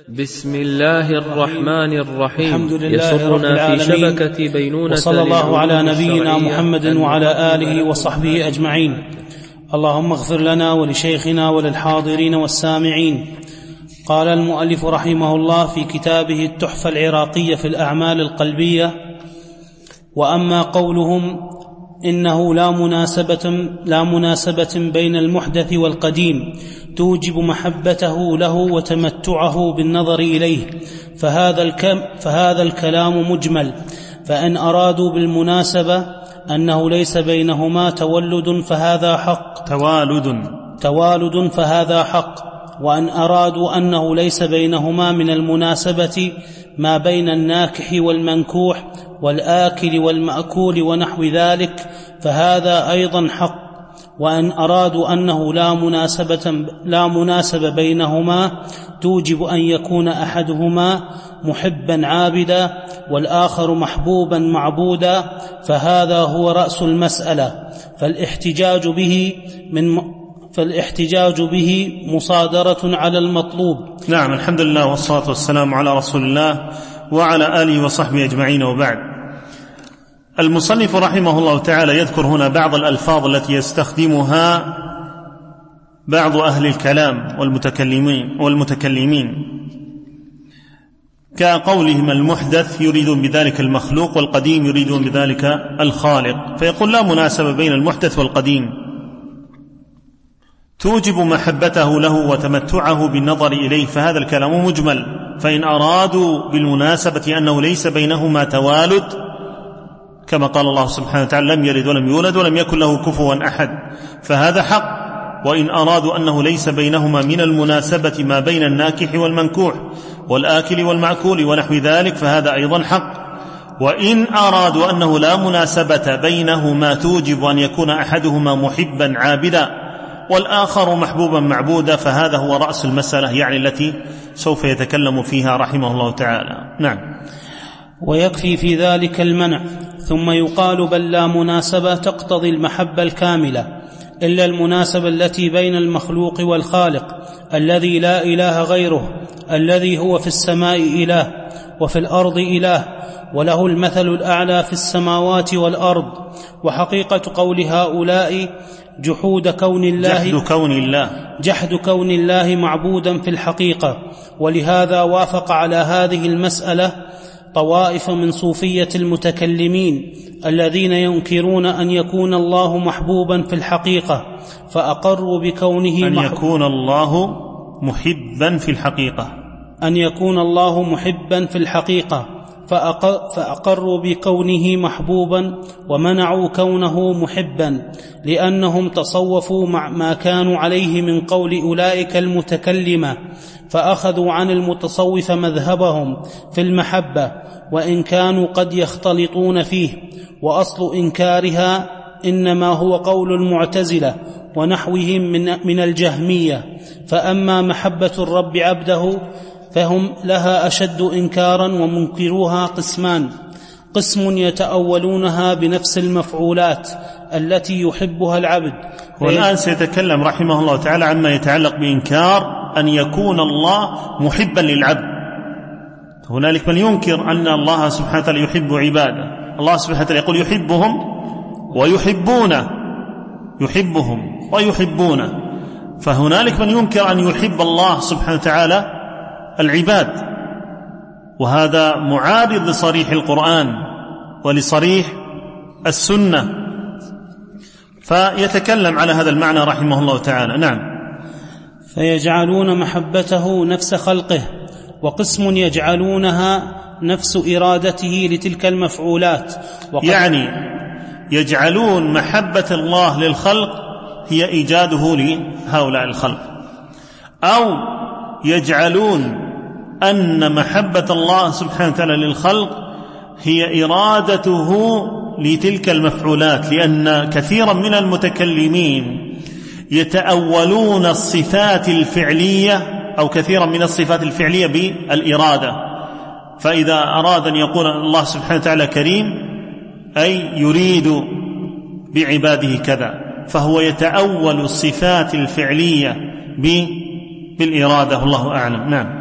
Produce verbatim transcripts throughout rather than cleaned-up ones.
بسم الله الرحمن الرحيم. الحمد لله رب يسرنا في العالمين، شبكة بينونة وصلى الله على نبينا الشرعية محمد وعلى آله وصحبه أجمعين. اللهم اغفر لنا ولشيخنا وللحاضرين والسامعين. قال المؤلف رحمه الله في كتابه التحفة العراقية في الأعمال القلبية: وأما قولهم إنه لا مناسبة, لا مناسبة بين المحدث والقديم توجب محبته له وتمتعه بالنظر إليه، فهذا, الكم فهذا الكلام مجمل. فإن أرادوا بالمناسبة أنه ليس بينهما تولد فهذا حق توالد توالد فهذا حق وأن أرادوا أنه ليس بينهما من المناسبة ما بين الناكح والمنكوح والآكل والمأكول ونحو ذلك فهذا أيضا حق. وأن أرادوا أنه لا مناسبة, لا مناسبة بينهما توجب أن يكون أحدهما محبا عابدا والآخر محبوبا معبودا فهذا هو رأس المسألة. فالاحتجاج به من فالاحتجاج به مصادرة على المطلوب. نعم، الحمد لله والصلاة والسلام على رسول الله وعلى آله وصحبه أجمعين، وبعد. المصنف رحمه الله تعالى يذكر هنا بعض الألفاظ التي يستخدمها بعض أهل الكلام والمتكلمين, والمتكلمين كقولهم المحدث يريدون بذلك المخلوق والقديم يريدون بذلك الخالق، فيقول لا مناسبة بين المحدث والقديم توجب محبته له وتمتعه بالنظر إليه، فهذا الكلام مجمل. فإن أرادوا بالمناسبة أنه ليس بينهما توالد كما قال الله سبحانه وتعالى لم يلد ولم يولد ولم يكن له كفوا أحد فهذا حق. وإن أرادوا أنه ليس بينهما من المناسبة ما بين الناكح والمنكوح والآكل والمأكول ونحو ذلك فهذا أيضا حق. وإن أرادوا أنه لا مناسبة بينهما توجب أن يكون أحدهما محبا عابدا والآخر محبوبا معبودا فهذا هو رأس المسألة، يعني التي سوف يتكلم فيها رحمه الله تعالى. نعم. ويكفي في ذلك المنع. ثم يقال بل لا مناسبة تقتضي المحبة الكاملة إلا المناسبة التي بين المخلوق والخالق الذي لا إله غيره، الذي هو في السماء إله وفي الأرض إله وله المثل الأعلى في السماوات والأرض. وحقيقة قول هؤلاء جحود كون الله جحد كون الله جحد كون الله معبودا في الحقيقة. ولهذا وافق على هذه المسألة طوائف من صوفية المتكلمين الذين ينكرون أن يكون الله محبوبا في الحقيقة فأقروا بكونه أن يكون الله محبا في الحقيقة أن يكون الله محبا في الحقيقة فأقروا بكونه محبوبا ومنعوا كونه محبا، لأنهم تصوفوا مع ما كانوا عليه من قول أولئك المتكلمة فأخذوا عن المتصوف مذهبهم في المحبة، وإن كانوا قد يختلطون فيه. وأصل إنكارها إنما هو قول المعتزلة ونحوهم من, من الجهمية. فأما محبة الرب عبده فهم لها أشد إنكارا، ومنكروها قسمان: قسم يتأولونها بنفس المفعولات التي يحبها العبد. والآن سيتكلم رحمه الله تعالى عما يتعلق بإنكار أن يكون الله محبا للعبد. هنالك من ينكر أن الله سبحانه وتعالى يحب عباده. الله سبحانه وتعالى يقول يحبهم ويحبونه يحبهم ويحبونه فهنالك من ينكر أن يحب الله سبحانه وتعالى العباد، وهذا معارض لصريح القرآن ولصريح السنة، فيتكلم على هذا المعنى رحمه الله تعالى. نعم. فيجعلون محبته نفس خلقه، وقسم يجعلونها نفس إرادته لتلك المفعولات. يعني يجعلون محبة الله للخلق هي إيجاده لهؤلاء الخلق، أو يجعلون أن محبة الله سبحانه وتعالى للخلق هي إرادته لتلك المفعولات، لأن كثيرا من المتكلمين يتأولون الصفات الفعلية أو كثيرا من الصفات الفعلية بالإرادة. فإذا أراد أن يقول الله سبحانه وتعالى كريم أي يريد بعباده كذا، فهو يتأول الصفات الفعلية بالإرادة، الله أعلم. نعم.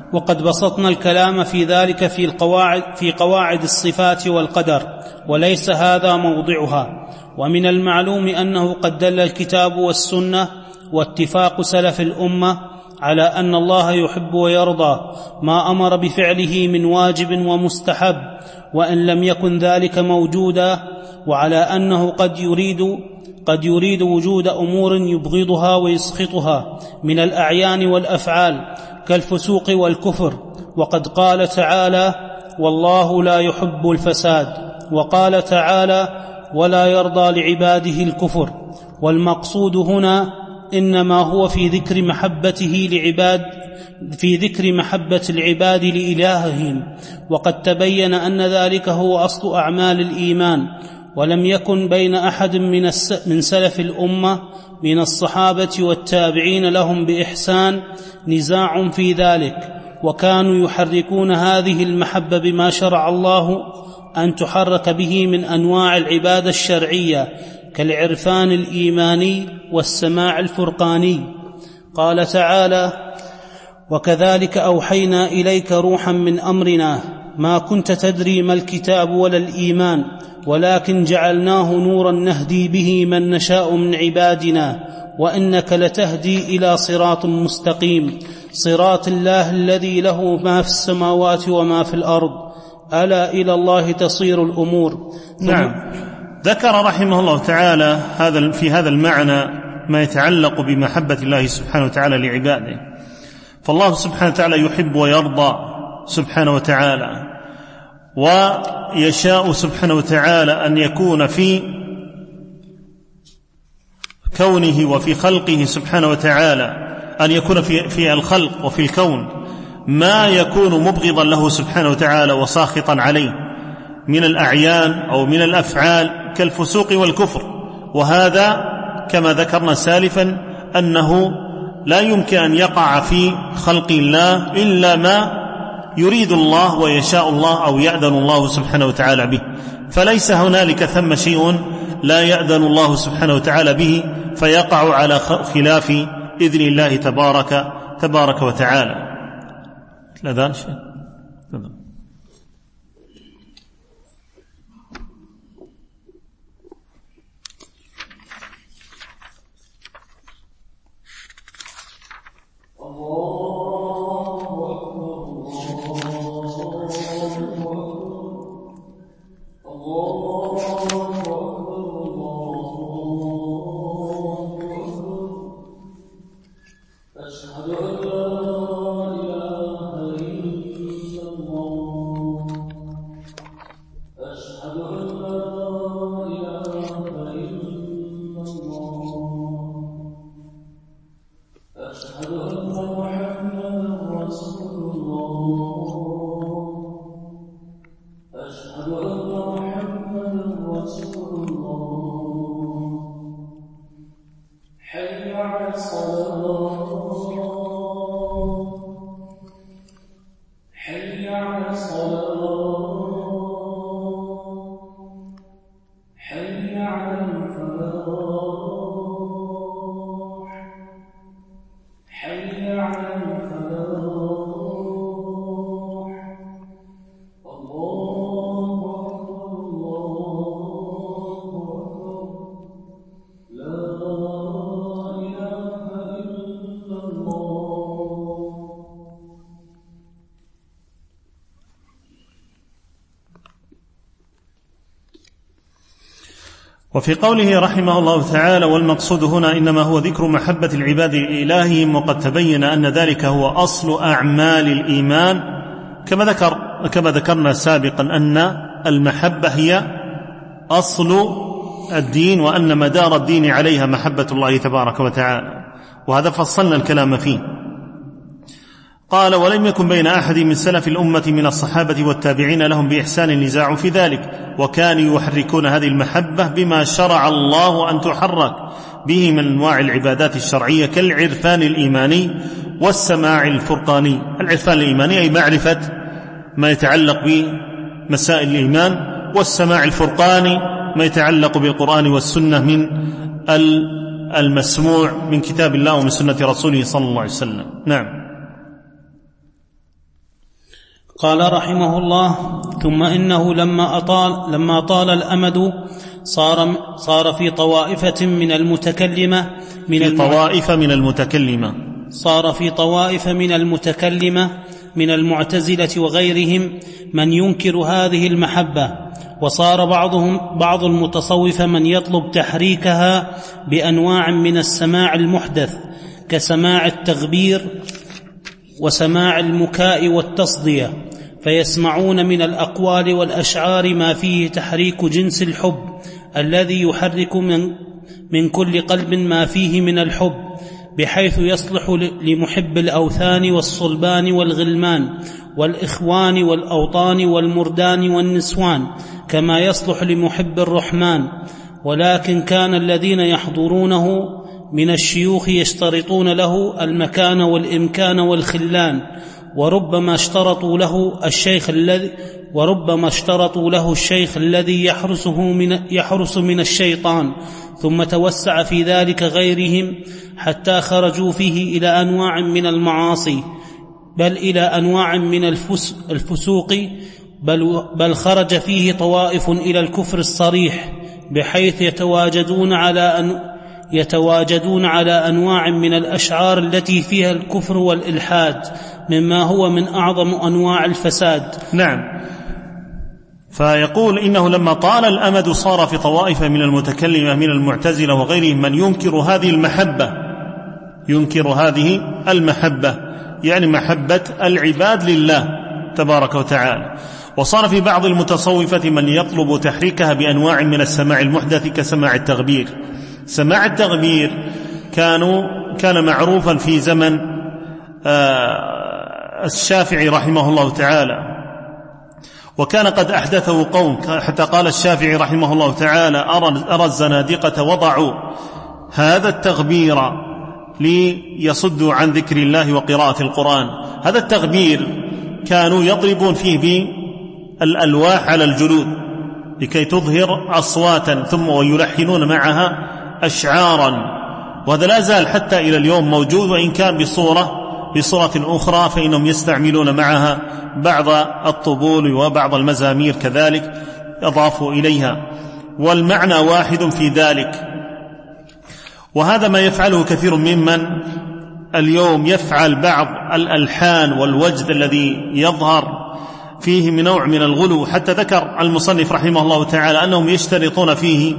وقد بسطنا الكلام في ذلك في القواعد في قواعد الصفات والقدر، وليس هذا موضعها. ومن المعلوم أنه قد دل الكتاب والسنة واتفاق سلف الأمة على أن الله يحب ويرضى ما أمر بفعله من واجب ومستحب وإن لم يكن ذلك موجودا، وعلى أنه قد يريد قد يريد وجود أمور يبغضها ويسخطها من الأعيان والأفعال كالفسوق والكفر. وقد قال تعالى: والله لا يحب الفساد، وقال تعالى: ولا يرضى لعباده الكفر. والمقصود هنا إنما هو في ذكر محبته لعباد في ذكر محبة العباد لإلههم، وقد تبين أن ذلك هو أصل أعمال الإيمان. ولم يكن بين أحد من, من سلف الأمة من الصحابة والتابعين لهم بإحسان نزاع في ذلك، وكانوا يحركون هذه المحبة بما شرع الله أن تحرك به من أنواع العبادة الشرعية كالعرفان الإيماني والسماع الفرقاني. قال تعالى: وكذلك أوحينا إليك روحا من أمرنا ما كنت تدري ما الكتاب ولا الإيمان ولكن جعلناه نورا نهدي به من نشاء من عبادنا وإنك لتهدي إلى صراط مستقيم صراط الله الذي له ما في السماوات وما في الأرض ألا إلى الله تصير الأمور. نعم. ذكر رحمه الله تعالى هذا في هذا المعنى ما يتعلق بمحبة الله سبحانه وتعالى لعباده. فالله سبحانه وتعالى يحب ويرضى سبحانه وتعالى، ويشاء سبحانه وتعالى أن يكون في كونه وفي خلقه سبحانه وتعالى، أن يكون في, في الخلق وفي الكون ما يكون مبغضا له سبحانه وتعالى وساخطا عليه من الأعيان أو من الأفعال كالفسوق والكفر. وهذا كما ذكرنا سالفا أنه لا يمكن أن يقع في خلق الله إلا ما يريد الله ويشاء الله أو يأذن الله سبحانه وتعالى به، فليس هنالك ثم شيء لا يأذن الله سبحانه وتعالى به فيقع على خلاف إذن الله تبارك تبارك وتعالى. الأذان شيء وفي قوله رحمه الله تعالى: والمقصود هنا إنما هو ذكر محبة العباد لإلههم، وقد تبين أن ذلك هو أصل أعمال الإيمان، كما ذكر كما ذكرنا سابقا أن المحبة هي أصل الدين، وأن مدار الدين عليها محبة الله تبارك وتعالى، وهذا فصلنا الكلام فيه. قال: ولم يكن بين أحد من سلف الأمة من الصحابة والتابعين لهم بإحسان نزاع في ذلك، وكانوا يحركون هذه المحبة بما شرع الله أن تحرك به من أنواع العبادات الشرعية كالعرفان الإيماني والسماع الفرقاني. العرفان الإيماني أي معرفة ما يتعلق بمسائل الإيمان، والسماع الفرقاني ما يتعلق بالقرآن والسنة من المسموع من كتاب الله ومن سنة رسوله صلى الله عليه وسلم. نعم. قال رحمه الله: ثم إنه لما أطال, لما طال الأمد صار, صار في طوائف من المتكلمة من في طوائف من المتكلمة صار في طوائف من المتكلمة من المعتزلة وغيرهم من ينكر هذه المحبة، وصار بعضهم بعض المتصوف من يطلب تحريكها بأنواع من السماع المحدث كسماع التغبير وسماع المكاء والتصدية، فيسمعون من الأقوال والأشعار ما فيه تحريك جنس الحب الذي يحرك من, من كل قلب ما فيه من الحب، بحيث يصلح لمحب الأوثان والصلبان والغلمان والإخوان والأوطان والمردان والنسوان كما يصلح لمحب الرحمن. ولكن كان الذين يحضرونه من الشيوخ يشترطون له المكان والإمكان والخلان، وربما اشترطوا له الشيخ الذي وربما اشترطوا له الشيخ الذي يحرسه من يحرس من الشيطان، ثم توسع في ذلك غيرهم حتى خرجوا فيه إلى أنواع من المعاصي، بل إلى أنواع من الفسوق، بل, بل خرج فيه طوائف إلى الكفر الصريح، بحيث يتواجدون على أن يتواجدون على أنواع من الأشعار التي فيها الكفر والإلحاد، مما هو من أعظم أنواع الفساد. نعم. فيقول إنه لما طال الأمد صار في طوائف من المتكلمة من المعتزلة وغيرهم من ينكر هذه المحبة ينكر هذه المحبة يعني محبة العباد لله تبارك وتعالى، وصار في بعض المتصوفة من يطلب تحريكها بأنواع من السماع المحدث كسماع التغبير. سماع التغبير كانوا كان معروفا في زمن الشافعي رحمه الله تعالى، وكان قد أحدثه قوم، حتى قال الشافعي رحمه الله تعالى: أرى الزنادقة وضعوا هذا التغبير ليصدوا عن ذكر الله وقراءة القرآن. هذا التغبير كانوا يضربون فيه بالألواح على الجلود لكي تظهر أصواتا، ثم ويلحنون معها أشعارا، وهذا لا زال حتى إلى اليوم موجود، وإن كان بصورة بصورة أخرى، فإنهم يستعملون معها بعض الطبول وبعض المزامير كذلك يضافوا إليها، والمعنى واحد في ذلك. وهذا ما يفعله كثير ممن اليوم يفعل بعض الألحان والوجد الذي يظهر فيه من نوع من الغلو، حتى ذكر المصنف رحمه الله تعالى أنهم يشترطون فيه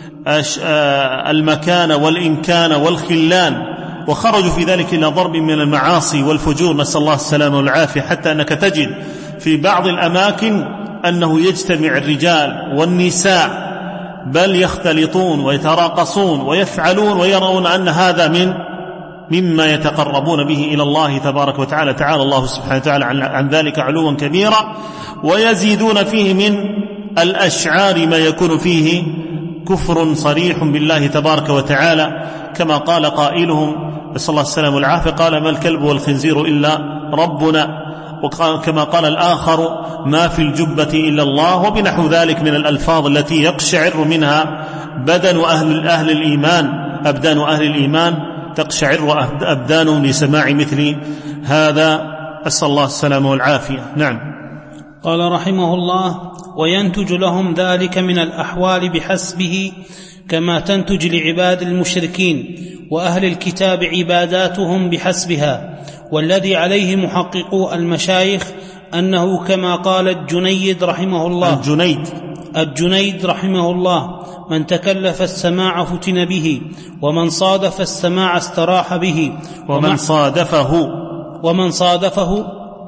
المكان والإمكان والخلان، وخرجوا في ذلك إلى ضرب من المعاصي والفجور، نسأل الله السلامة والعافية، حتى أنك تجد في بعض الأماكن أنه يجتمع الرجال والنساء بل يختلطون ويتراقصون ويفعلون ويرون أن هذا من مما يتقربون به إلى الله تبارك وتعالى. تعالى الله سبحانه وتعالى عن ذلك علوا كبيرا، ويزيدون فيه من الأشعار ما يكون فيه كفر صريح بالله تبارك وتعالى، كما قال قائلهم نسأل الله السلامة والعافية: قال ما الكلب والخنزير إلا ربنا، وكما قال الآخر: ما في الجبة إلا الله، وبنحو ذلك من الألفاظ التي يقشعر منها بدن أهل, أهل الإيمان أبدان أهل الإيمان تقشعر أبدانهم لسماع مثل هذا، أسأل الله السلامة والعافية. نعم. قال رحمه الله: وينتج لهم ذلك من الأحوال بحسبه، كما تنتج لعباد المشركين وأهل الكتاب عباداتهم بحسبها. والذي عليه محققو المشايخ أنه كما قال الجنيد رحمه الله الجنيد الجنيد رحمه الله: من تكلف السماع فتن به، ومن صادف السماع استراح به. ومن صادفه ومن صادفه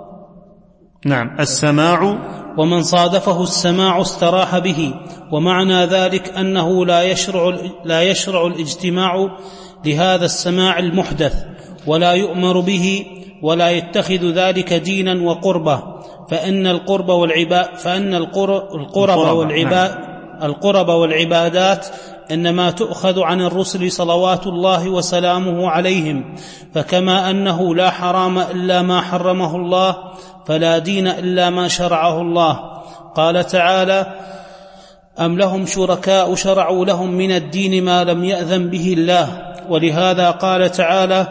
نعم السماع ومن صادفه السماع استراح به. ومعنى ذلك أنه لا يشرع, لا يشرع الاجتماع لهذا السماع المحدث، ولا يؤمر به، ولا يتخذ ذلك دينا وقربة، فإن القرب والعباد فإن القرب والعباد القرب والعبادات إنما تؤخذ عن الرسل صلوات الله وسلامه عليهم، فكما أنه لا حرام إلا ما حرمه الله، فلا دين إلا ما شرعه الله. قال تعالى: أم لهم شركاء شرعوا لهم من الدين ما لم يأذن به الله. ولهذا قال تعالى: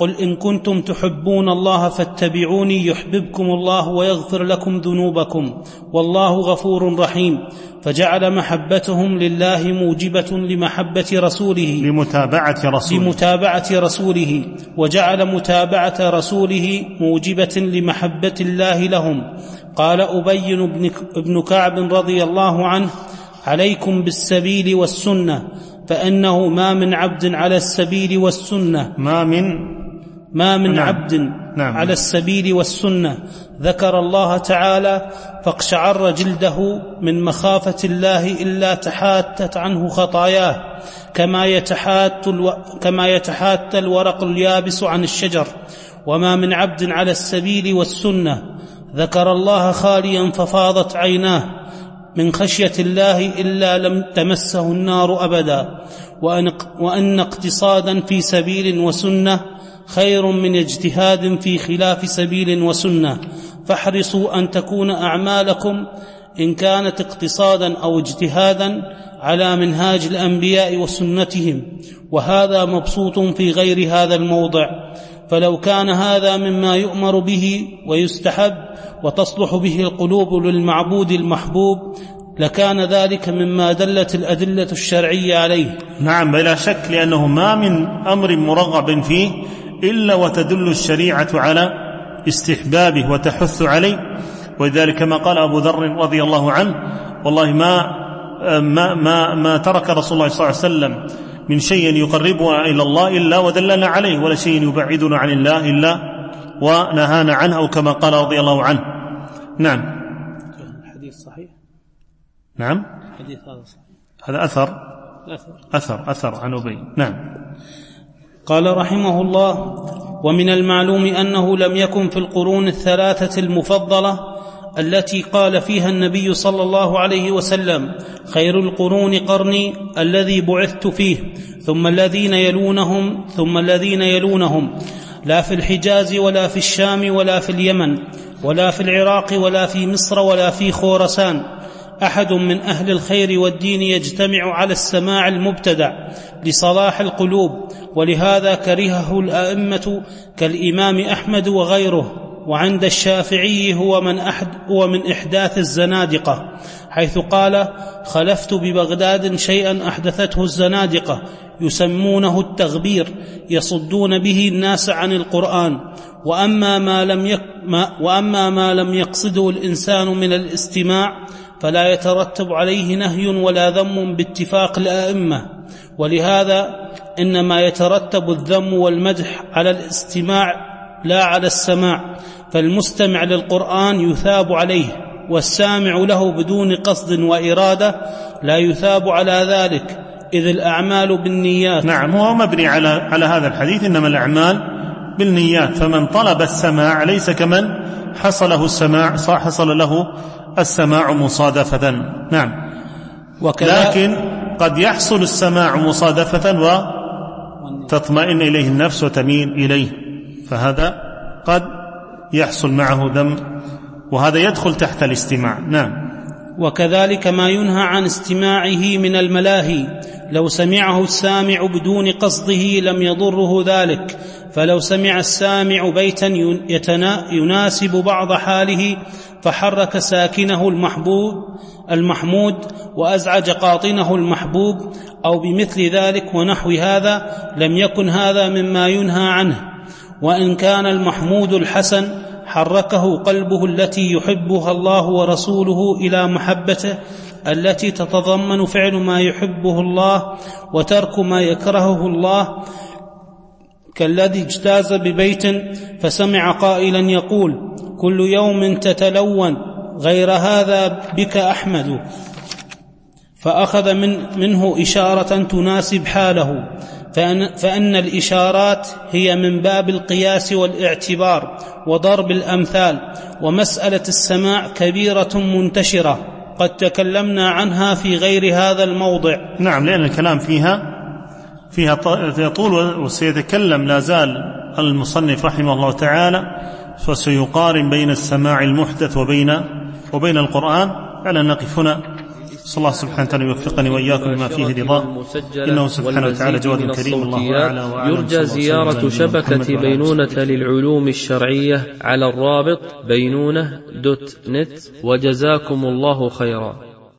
قل إن كنتم تحبون الله فاتبعوني يحببكم الله ويغفر لكم ذنوبكم والله غفور رحيم. فجعل محبتهم لله موجبة لمحبة رسوله لمتابعة رسوله, لمتابعة رسوله وجعل متابعة رسوله موجبة لمحبة الله لهم. قال أبي بن كعب رضي الله عنه: عليكم بالسبيل والسنة، فإنه ما من عبد على السبيل والسنة ما من ما من نعم. عبد نعم. على السبيل والسنة ذكر الله تعالى فاقشعر جلده من مخافة الله إلا تحاتت عنه خطاياه كما يتحات, الو... كما يتحات الورق اليابس عن الشجر. وما من عبد على السبيل والسنة ذكر الله خاليا ففاضت عيناه من خشية الله إلا لم تمسه النار أبدا. وأن, وأن اقتصادا في سبيل وسنة خير من اجتهاد في خلاف سبيل وسنة. فاحرصوا أن تكون أعمالكم إن كانت اقتصادا أو اجتهادا على منهاج الأنبياء وسنتهم، وهذا مبسوط في غير هذا الموضع. فلو كان هذا مما يؤمر به ويستحب وتصلح به القلوب للمعبود المحبوب لكان ذلك مما دلت الأدلة الشرعية عليه. نعم بلا شك، لأنه ما من أمر مرغب فيه إلا وتدل الشريعة على استحبابه وتحث عليه. ولذلك كما قال أبو ذر رضي الله عنه: والله ما ما ما, ما ترك رسول الله صلى الله عليه وسلم من شيء يقربنا إلى الله إلا ودلنا عليه، ولا شيء يبعدنا عن الله إلا ونهانا عنه، أو كما قال رضي الله عنه. نعم. الحديث صحيح. نعم. الحديث هذا صحيح. هذا أثر أثر أثر, أثر عن أبي. نعم. قال رحمه الله: ومن المعلوم أنه لم يكن في القرون الثلاثة المفضلة التي قال فيها النبي صلى الله عليه وسلم: خير القرون قرني الذي بعثت فيه ثم الذين يلونهم ثم الذين يلونهم، لا في الحجاز ولا في الشام ولا في اليمن ولا في العراق ولا في مصر ولا في خورسان أحد من أهل الخير والدين يجتمع على السماع المبتدع لصلاح القلوب، ولهذا كرهه الأئمة كالإمام أحمد وغيره. وعند الشافعي هو من, أحد هو من إحداث الزنادقة، حيث قال: خلفت ببغداد شيئا أحدثته الزنادقة يسمونه التغبير يصدون به الناس عن القرآن. وأما ما لم, يك ما وأما ما لم يقصده الإنسان من الاستماع فلا يترتب عليه نهي ولا ذم باتفاق الأئمة. ولهذا إنما يترتب الذم والمدح على الاستماع لا على السماع، فالمستمع للقرآن يثاب عليه، والسامع له بدون قصد وإرادة لا يثاب على ذلك، إذ الأعمال بالنيات. نعم، هو مبني على, على هذا الحديث: إنما الأعمال بالنيات. فمن طلب السماع ليس كمن حصله السماع حصل له السماع مصادفة. نعم. لكن قد يحصل السماع مصادفة وتطمئن إليه النفس وتميل إليه، فهذا قد يحصل معه ذم، وهذا يدخل تحت الاستماع. نعم. وكذلك ما ينهى عن استماعه من الملاهي، لو سمعه السامع بدون قصده لم يضره ذلك، فلو سمع السامع بيتا يناسب بعض حاله فحرك ساكنه المحبوب المحمود وأزعج قاطنه المحبوب أو بمثل ذلك ونحو هذا لم يكن هذا مما ينهى عنه. وإن كان المحمود الحسن حركه قلبه التي يحبها الله ورسوله إلى محبته التي تتضمن فعل ما يحبه الله وترك ما يكرهه الله، كالذي اجتاز ببيت فسمع قائلا يقول: كل يوم تتلون غير هذا بك أحمد، فأخذ من منه إشارة تناسب حاله. فأن, فأن الإشارات هي من باب القياس والاعتبار وضرب الأمثال. ومسألة السماع كبيرة منتشرة قد تكلمنا عنها في غير هذا الموضع. نعم، لأن الكلام فيها فيها طول، وسيتكلم لا زال المصنف رحمه الله تعالى فسيقارن بين السماع المحدث وبين وبين القرآن. على نقف هنا صلى الله سبحانه وتعالى يوفقني وإياكم بما فيه رضاه، إنه سبحانه وتعالى جواد كريم. الله أعلى وأعلم. يرجى زيارة شبكة بينونة للعلوم الشرعية على الرابط بينونة دوت نت، وجزاكم الله خيرا.